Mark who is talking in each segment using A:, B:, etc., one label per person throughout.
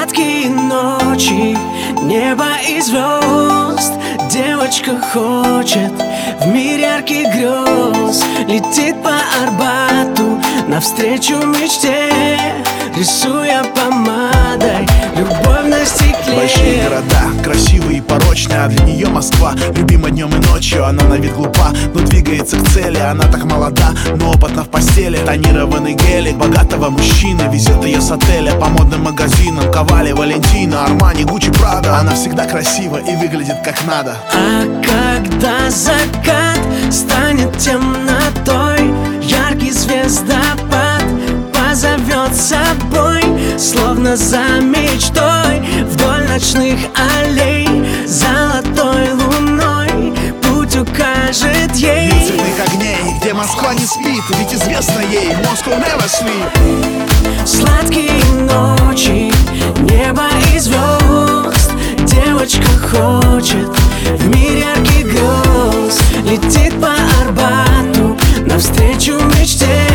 A: Сладкие ночи, небо и звезд. Девочка хочет в мир ярких грез. Летит по Арбату навстречу мечте, рисуя помадой любовь на стекле.
B: Большие города, красивые и порочные, а для нее Москва любима днем и ночью. Она на вид глупа, но двигается к цели. Она так молода, но опытна в постели. Тонированный гелик богатого мужчины везет ее с отеля по модным магазинам. Ковали, Валентина, Армани, Гуччи, Прада. Она всегда красива и выглядит как надо.
A: А когда закат станет темнотой, яркий звездопад позовет с собой, словно за мечтой, вдоль ночных аллей, золотой луной путь укажет ей.
B: Мир цветных огней, где Москва не спит, ведь известно ей Moscow never sleep.
A: Сладкие ночи, небо и звезд. Девочка хочет в мир ярких грез. Летит по Арбату навстречу мечте,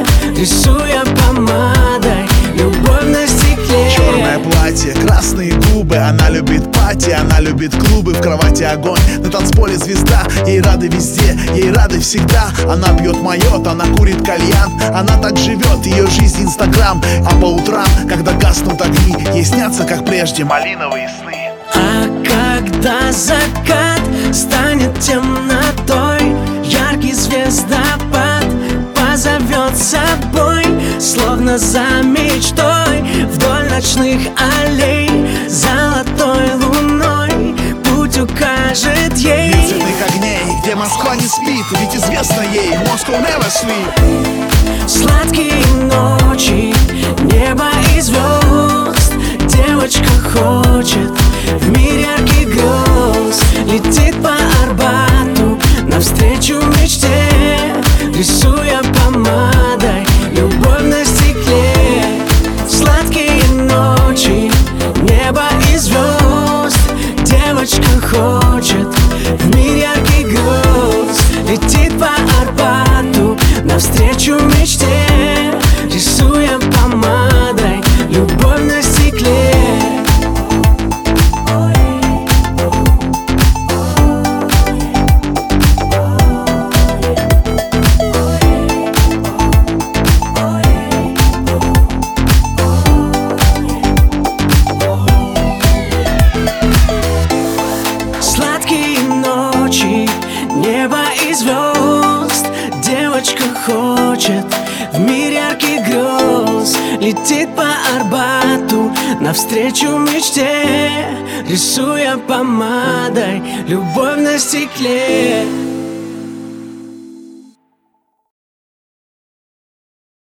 A: рисуя помадой любовь на стекле.
B: Черное платье, красные губы. Она любит пати, она любит клубы. В кровати огонь, на танцполе звезда. Ей рады везде, ей рады всегда. Она пьет майот, она курит кальян. Она так живет, ее жизнь инстаграм. А по утрам, когда гаснут огни, ей снятся, как прежде, малиновые сны.
A: А когда закат станет темнотой, яркий звездопад позовет с собой, словно за мечтой, вдоль ночных аллей, золотой луной путь укажет ей.
B: Мир цветных огней, где Москва не спит, ведь известно ей Moscow never sleep.
A: Сладкие ночи, небо и звезд. Девочка хочет в мир ярких грез. Летит по Арбату навстречу мечте, рисуя помадой любовь на стекле. Сладкие ночи, небо и звезд. Девочка хочет в мир ярких грез. Летит по Арбату навстречу мечте, рисуя помадой любовь на стекле. Сладкие ночи, небо и звезд. Девочка хочет в мир ярких грез. Летит по Арбату навстречу мечте, рисуя помадой любовь на стекле.